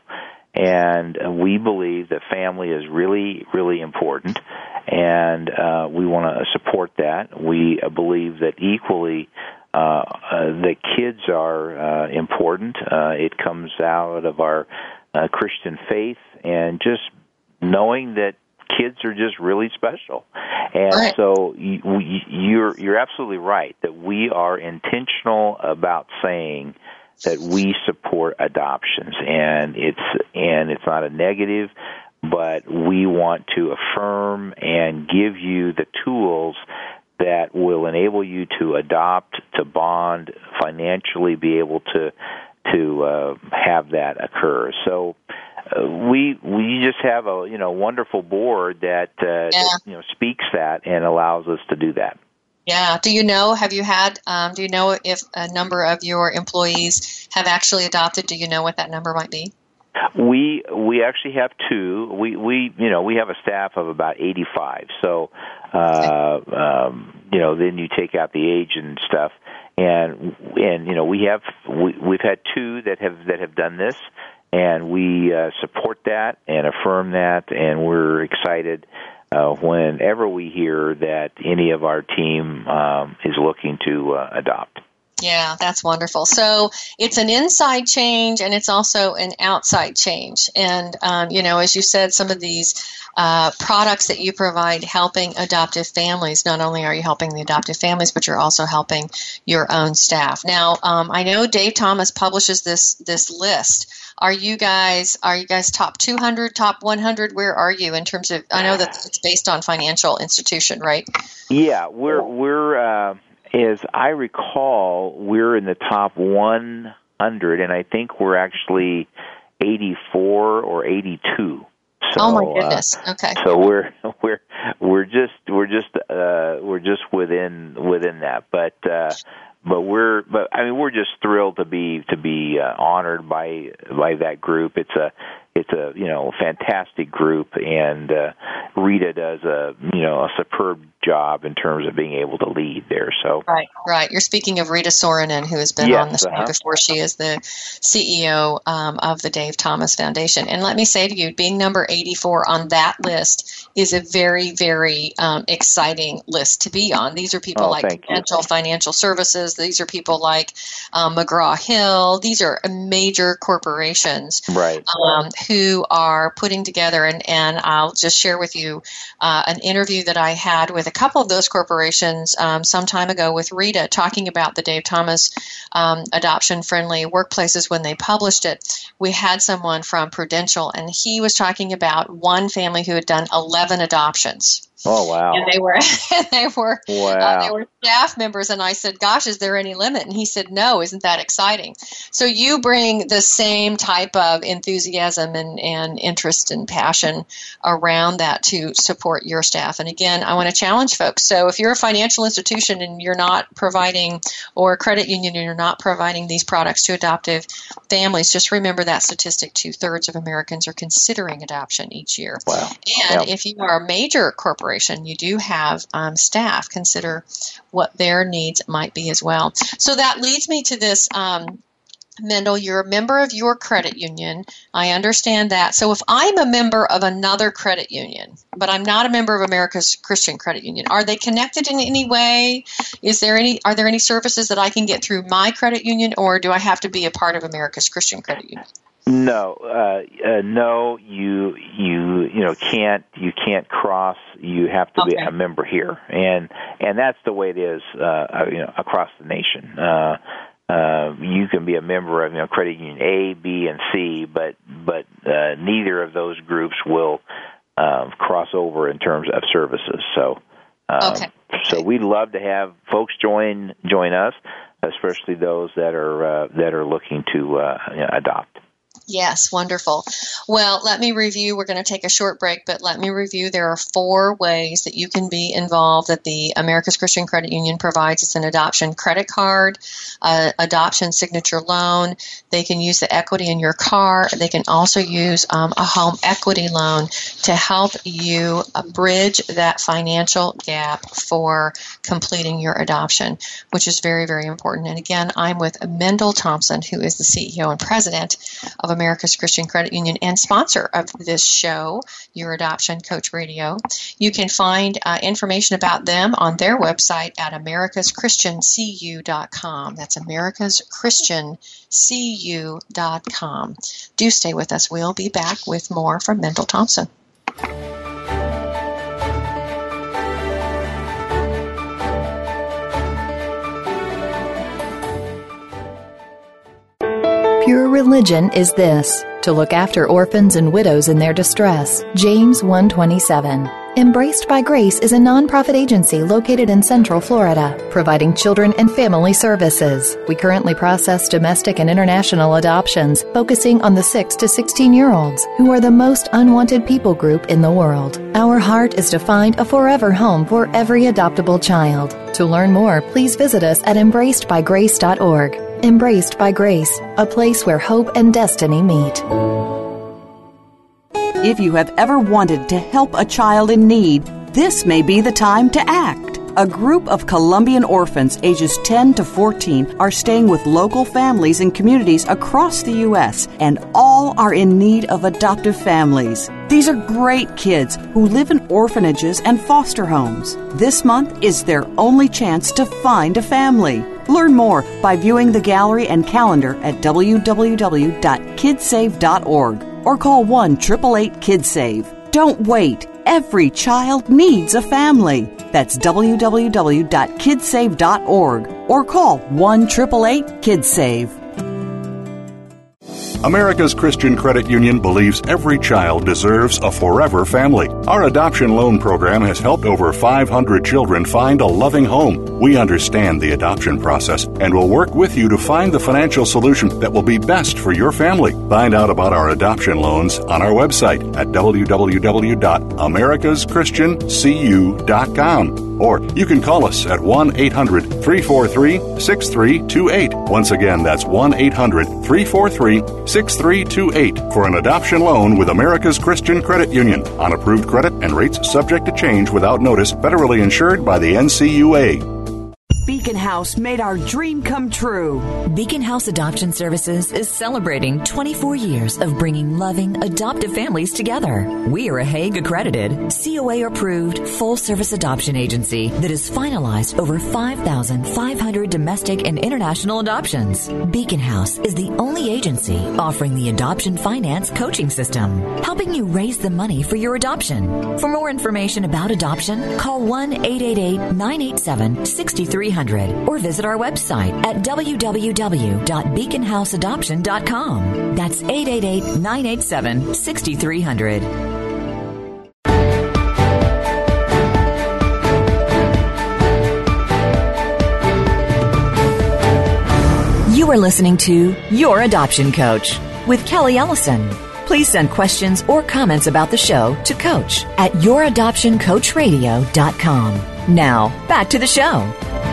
and we believe that family is really really important, and uh, we want to support that. We believe that equally. Uh, uh, the kids are uh, important. Uh, it comes out of our uh, Christian faith, and just knowing that kids are just really special. And right. so you, we, you're you're absolutely right that we are intentional about saying that we support adoptions, and it's and it's not a negative, but we want to affirm and give you the tools that will enable you to adopt, to bond, financially be able to to uh, have that occur. So uh, we we just have a you know wonderful board that, uh, yeah. that you know speaks that and allows us to do that. Yeah. Do you know? Have you had? Um, do you know if a number of your employees have actually adopted? Do you know what that number might be? We we actually have two. We we you know we have a staff of about eighty-five. So uh, um, you know then you take out the age and stuff, and and you know we have we, we've had two that have that have done this, and we uh, support that and affirm that, and we're excited uh, whenever we hear that any of our team um, is looking to uh, adopt. Yeah, that's wonderful. So it's an inside change and it's also an outside change. And, um, you know, as you said, some of these uh, products that you provide helping adoptive families, not only are you helping the adoptive families, but you're also helping your own staff. Now, um, I know Dave Thomas publishes this this list. Are you guys are you guys top two hundred, top one hundred? Where are you in terms of, I know that it's based on financial institution, right? Yeah, we're, we're, uh, as I recall, we're in the top one hundred, and I think we're actually eighty-four or eighty-two. So, oh my goodness! Uh, okay. So we're we're we're just we're just uh, we're just within within that, but uh, but we're but I mean we're just thrilled to be to be uh, honored by by that group. It's a it's a you know fantastic group, and uh, Rita does a you know a superb job in terms of being able to lead there. So right, right. You're speaking of Rita Sorinen, who has been yes, on the show uh-huh. before. She is the C E O um, of the Dave Thomas Foundation. And let me say to you, being number eighty-four on that list is a very, very um, exciting list to be on. These are people oh, like Prudential Financial Services. These are people like um, McGraw-Hill. These are major corporations, right? Um, who are putting together, and, and I'll just share with you uh, an interview that I had with a couple of those corporations um, some time ago with Rita, talking about the Dave Thomas um, adoption-friendly workplaces when they published it. We had someone from Prudential, and he was talking about one family who had done eleven adoptions. Oh wow! And they were they were wow. uh, they were staff members, and I said, "Gosh, is there any limit?" And he said, "No, isn't that exciting?" So you bring the same type of enthusiasm and, and interest and passion around that to support your staff. And again, I want to challenge folks. So if you're a financial institution and you're not providing, or a credit union and you're not providing these products to adoptive families, just remember that statistic: two thirds of Americans are considering adoption each year. Wow! And yep. if you are a major corporation, you do have um, staff, consider what their needs might be as well. So that leads me to this, um, Mendel, you're a member of your credit union. I understand that. So if I'm a member of another credit union, but I'm not a member of America's Christian Credit Union, are they connected in any way? Is there any, are there any services that I can get through my credit union, or do I have to be a part of America's Christian Credit Union? No, uh, uh, no, you you you know can't you can't cross. You have to okay. be a member here, and and that's the way it is, uh, you know, across the nation. Uh, uh, you can be a member of you know credit union A, B, and C, but but uh, neither of those groups will uh, cross over in terms of services. So, um, okay. so we'd love to have folks join join us, especially those that are uh, that are looking to uh, you know, adopt. Yes, wonderful. Well, let me review. We're going to take a short break, but let me review. There are four ways that you can be involved that the America's Christian Credit Union provides. It's an adoption credit card, uh, adoption signature loan. They can use the equity in your car. They can also use um, a home equity loan to help you uh, bridge that financial gap for completing your adoption, which is very, very important. And again, I'm with Mendel Thompson, who is the C E O and president of America's Christian Credit Union and sponsor of this show, Your Adoption Coach Radio. You can find uh, information about them on their website at americas christian c u dot com. That's americas christian c u dot com. Do stay with us. We'll be back with more from Mendel Thompson. Pure religion is this, to look after orphans and widows in their distress. James one twenty-seven. Embraced by Grace is a nonprofit agency located in Central Florida, providing children and family services. We currently process domestic and international adoptions, focusing on the six to sixteen-year-olds, who are the most unwanted people group in the world. Our heart is to find a forever home for every adoptable child. To learn more, please visit us at embraced by grace dot org. Embraced by Grace, a place where hope and destiny meet. If you have ever wanted to help a child in need, this may be the time to act. A group of Colombian orphans ages ten to fourteen are staying with local families and communities across the U S, and all are in need of adoptive families. These are great kids who live in orphanages and foster homes. This month is their only chance to find a family. Learn more by viewing the gallery and calendar at w w w dot kidsave dot org or call one eight eight eight kidsave. Don't wait. Every child needs a family. That's w w w dot kidsave dot org or call one eight eight eight kidsave. America's Christian Credit Union believes every child deserves a forever family. Our adoption loan program has helped over five hundred children find a loving home. We understand the adoption process and will work with you to find the financial solution that will be best for your family. Find out about our adoption loans on our website at w w w dot americas christian c u dot com. Or you can call us at one eight hundred three four three six three two eight. Once again, that's one eight hundred three four three six three two eight for an adoption loan with America's Christian Credit Union. On approved credit and rates subject to change without notice, federally insured by the N C U A. Beacon House made our dream come true. Beacon House Adoption Services is celebrating twenty-four years of bringing loving adoptive families together. We are a Hague accredited, C O A-approved, full-service adoption agency that has finalized over five thousand five hundred domestic and international adoptions. Beacon House is the only agency offering the adoption finance coaching system, helping you raise the money for your adoption. For more information about adoption, call one eight eight eight nine eight seven six three zero zero or visit our website at w w w dot beacon house adoption dot com. That's eight eight eight nine eight seven six three zero zero. You are listening to Your Adoption Coach with Kelly Ellison. Please send questions or comments about the show to Coach at your adoption coach radio dot com. Now, back to the show.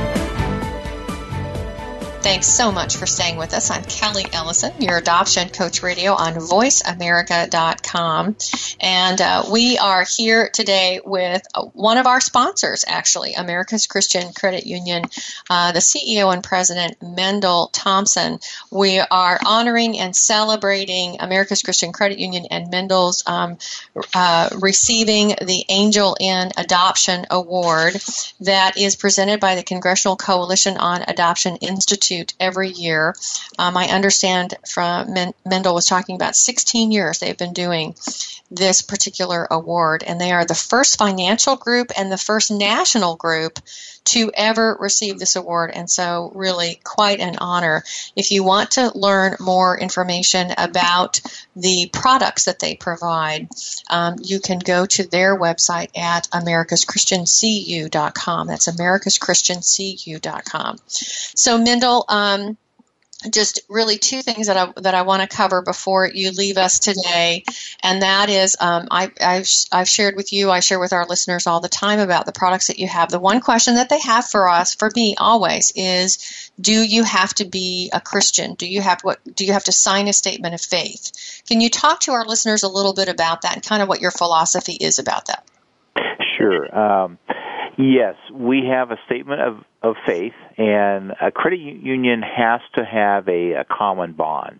Thanks so much for staying with us. I'm Kelly Ellison, your Adoption Coach Radio on voice america dot com. And uh, we are here today with uh, one of our sponsors, actually, America's Christian Credit Union, uh, the C E O and President, Mendel Thompson. We are honoring and celebrating America's Christian Credit Union and Mendel's um, uh, receiving the Angel in Adoption Award that is presented by the Congressional Coalition on Adoption Institute every year. Um, I understand from Men- Mendel was talking about sixteen years they've been doing this particular award, and they are the first financial group and the first national group to ever receive this award, and so really quite an honor. If you want to learn more information about the products that they provide, um, you can go to their website at americas christian c u dot com. That's americas christian c u dot com. So, Mendel, um, just really two things that I that I want to cover before you leave us today, and that is um, I, I've I've shared with you, I share with our listeners all the time about the products that you have. The one question that they have for us, for me always, is, do you have to be a Christian? Do you have what? Do you have to sign a statement of faith? Can you talk to our listeners a little bit about that and kind of what your philosophy is about that? Sure. Um, yes, we have a statement of, of faith, and a credit union has to have a, a common bond.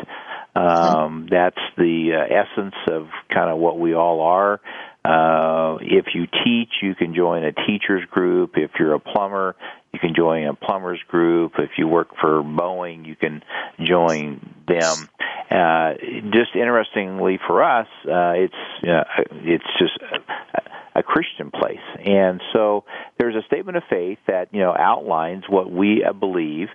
Um, that's the uh, essence of kind of what we all are. Uh, if you teach, you can join a teacher's group. If you're a plumber, you can join a plumber's group. If you work for Boeing, you can join them. Uh, just interestingly for us, uh, it's uh, it's just a, a Christian place, and so there's a statement of faith that you know outlines what we uh, believe,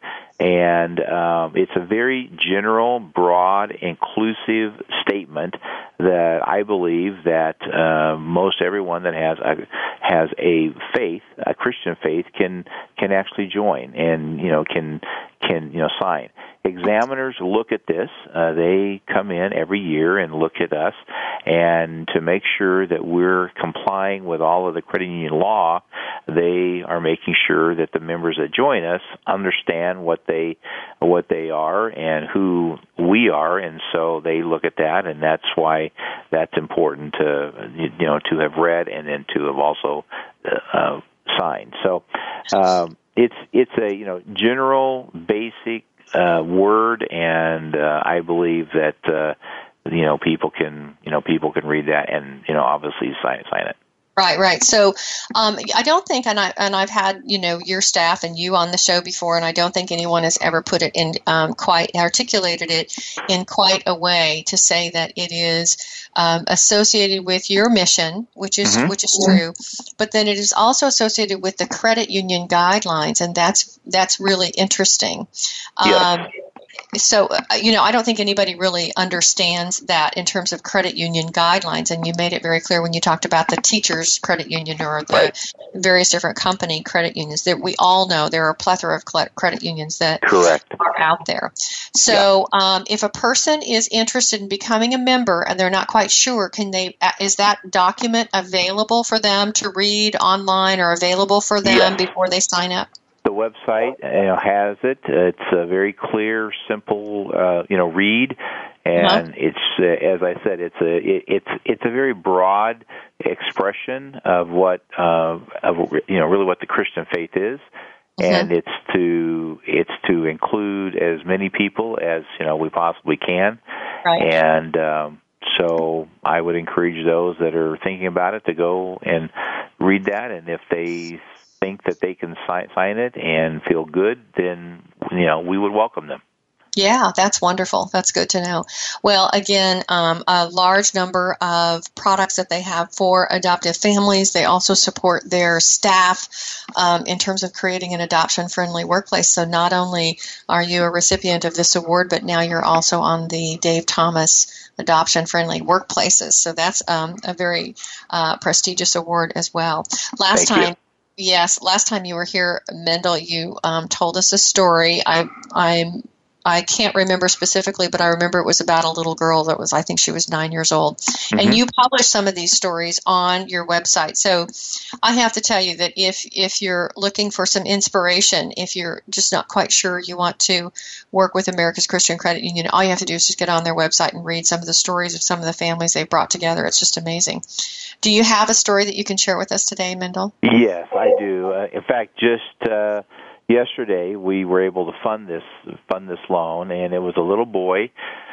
and um, it's a very general, broad, inclusive statement that I believe that uh, most everyone that has a has a faith, a Christian faith, can can actually join and you know can can you know sign. Examiners look at this. Uh, they come in every year and look at us, and to make sure that we're complying with all of the credit union law, they are making sure that the members that join us understand what they what they are and who we are, and so they look at that, and that's why that's important to you know to have read and then to have also uh, signed. So um, it's it's a you know general, basic uh, word, and uh, I believe that uh, you know people can you know people can read that and you know obviously sign sign it. Right, right. So um, I don't think, and, I, and I've had, you know, your staff and you on the show before, and I don't think anyone has ever put it in um, quite, articulated it in quite a way to say that it is um, associated with your mission, which is mm-hmm. which is true, but then it is also associated with the credit union guidelines, and that's that's really interesting. Yes. Um, So, uh, you know, I don't think anybody really understands that in terms of credit union guidelines, and you made it very clear when you talked about the teachers' credit union or the right. various different company credit unions. That we all know there are a plethora of credit unions that Correct. are out there. So, yeah. um, if a person is interested in becoming a member and they're not quite sure, can they? Is that document available for them to read online or available for them yes. before they sign up? The website you know, has it. It's a very clear, simple, uh, you know, read, and uh-huh. it's uh, as I said, it's a it, it's it's a very broad expression of what uh, of you know really what the Christian faith is, uh-huh. and it's to it's to include as many people as you know we possibly can, right. and um, so I would encourage those that are thinking about it to go and read that, and if they think that they can sign, sign it and feel good, then, you know, we would welcome them. Yeah, that's wonderful. That's good to know. Well, again, um, a large number of products that they have for adoptive families. They also support their staff um, in terms of creating an adoption-friendly workplace. So not only are you a recipient of this award, but now you're also on the Dave Thomas Adoption-Friendly Workplaces. So that's um, a very uh, prestigious award as well. Last Thank time. You. Yes, last time you were here, Mendel, you um, told us a story. I I'm I can't remember specifically, but I remember it was about a little girl that was, I think she was nine years old. Mm-hmm. And you published some of these stories on your website. So I have to tell you that if if you're looking for some inspiration, if you're just not quite sure you want to work with America's Christian Credit Union, all you have to do is just get on their website and read some of the stories of some of the families they've brought together. It's just amazing. Do you have a story that you can share with us today, Mendel? Yes, I do. Uh, in fact, just uh, yesterday we were able to fund this fund this loan, and it was a little boy.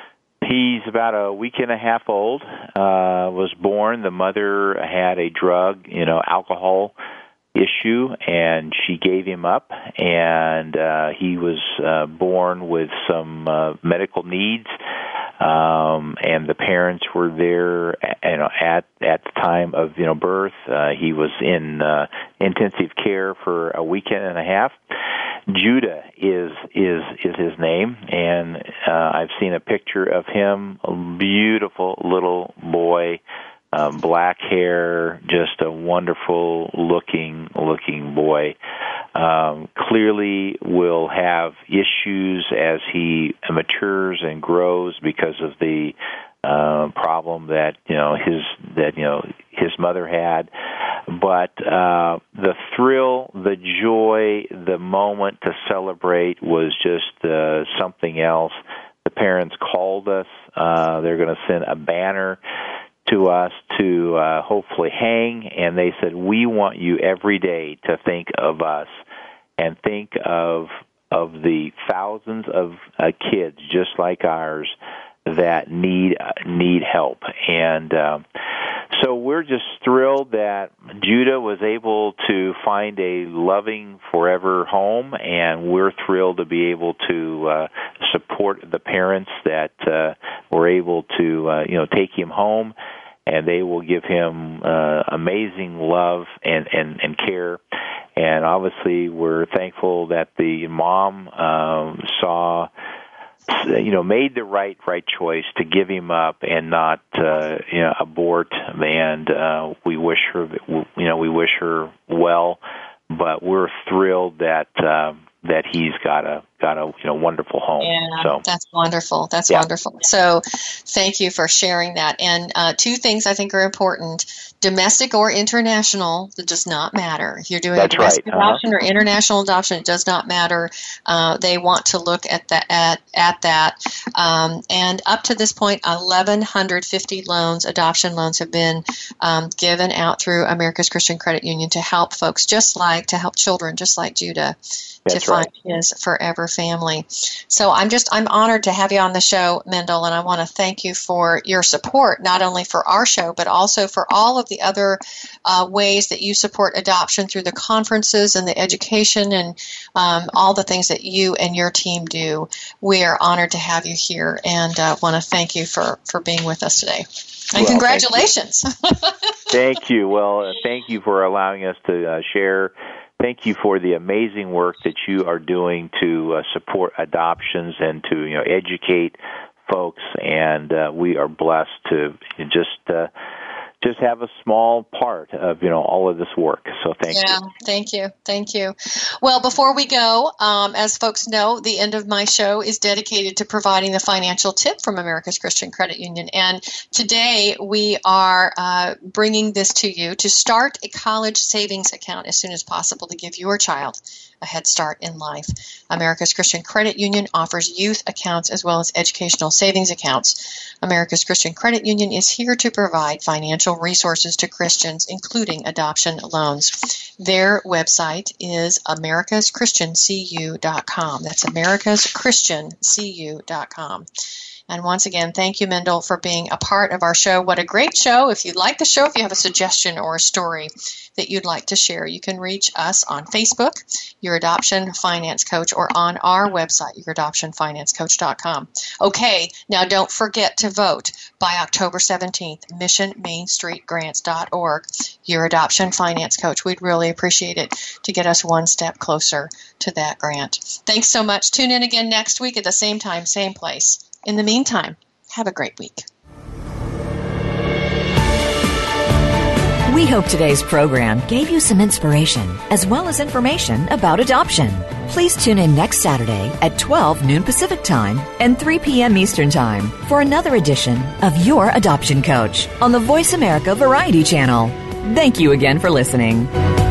He's about a week and a half old. Uh, was born. The mother had a drug, you know, alcohol issue, and she gave him up. And uh, he was uh, born with some uh, medical needs. Um, and the parents were there, you know, at at the time of you know birth. Uh, he was in uh, intensive care for a weekend and a half. Judah is is is his name, and uh, I've seen a picture of him. A beautiful little boy, uh, uh, black hair, just a wonderful looking looking boy. Um, clearly will have issues as he matures and grows because of the uh, problem that you know his that you know his mother had. But uh, the thrill, the joy, the moment to celebrate was just uh, something else. The parents called us. Uh, they're going to send a banner to us to uh, hopefully hang, and they said, we want you every day to think of us and think of of the thousands of uh, kids just like ours that need uh, need help. And uh, so we're just thrilled that Judah was able to find a loving forever home, and we're thrilled to be able to uh, support the parents that uh, were able to uh, you know take him home, and they will give him uh, amazing love and, and, and care. And obviously we're thankful that the mom um, saw you know, made the right right choice to give him up and not uh, you know abort. And uh, we wish her, you know, we wish her well. But we're thrilled that uh, that he's got a got a you know wonderful home. Yeah, so that's wonderful. That's yeah. wonderful. So, thank you for sharing that. And uh, two things I think are important: domestic or international, it does not matter. If you're doing that's a domestic right. uh-huh. adoption or international adoption, it does not matter. Uh, they want to look at that at at that. Um, and up to this point, eleven fifty loans, adoption loans, have been um, given out through America's Christian Credit Union to help folks, just like to help children, just like Judah, That's to find right. his forever family. So I'm just I'm honored to have you on the show, Mendel, and I want to thank you for your support, not only for our show, but also for all of the other uh, ways that you support adoption through the conferences and the education and um, all the things that you and your team do. We are honored to have you here, and uh, want to thank you for, for being with us today. And well, congratulations. Thank you. Thank you. Well, uh, thank you for allowing us to uh, share. Thank you for the amazing work that you are doing to uh, support adoptions and to you know educate folks. And uh, we are blessed to just uh, just have a small part of you know all of this work. So thank yeah, you. Thank you. Thank you. Well, before we go, um, as folks know, the end of my show is dedicated to providing the financial tip from America's Christian Credit Union. And today we are uh, bringing this to you to start a college savings account as soon as possible to give your child a head start in life. America's Christian Credit Union offers youth accounts as well as educational savings accounts. America's Christian Credit Union is here to provide financial resources to Christians, including adoption loans. Their website is americas christian c u dot com. That's americas christian c u dot com. And once again, thank you, Mendel, for being a part of our show. What a great show. If you like the show, if you have a suggestion or a story that you'd like to share, you can reach us on Facebook, Your Adoption Finance Coach, or on our website, your adoption finance coach dot com. Okay, now don't forget to vote by October seventeenth, mission main street grants dot org, Your Adoption Finance Coach. We'd really appreciate it to get us one step closer to that grant. Thanks so much. Tune in again next week at the same time, same place. In the meantime, have a great week. We hope today's program gave you some inspiration as well as information about adoption. Please tune in next Saturday at twelve noon Pacific Time and three p.m. Eastern Time for another edition of Your Adoption Coach on the Voice America Variety Channel. Thank you again for listening.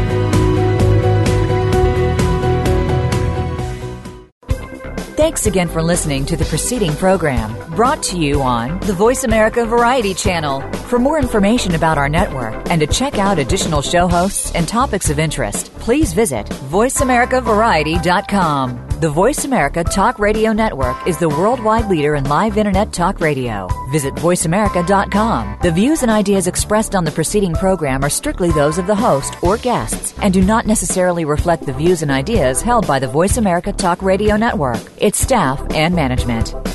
Thanks again for listening to the preceding program brought to you on the Voice America Variety Channel. For more information about our network and to check out additional show hosts and topics of interest, please visit voice america variety dot com. The Voice America Talk Radio Network is the worldwide leader in live Internet talk radio. Visit voice america dot com. The views and ideas expressed on the preceding program are strictly those of the host or guests and do not necessarily reflect the views and ideas held by the Voice America Talk Radio Network, its staff, and management.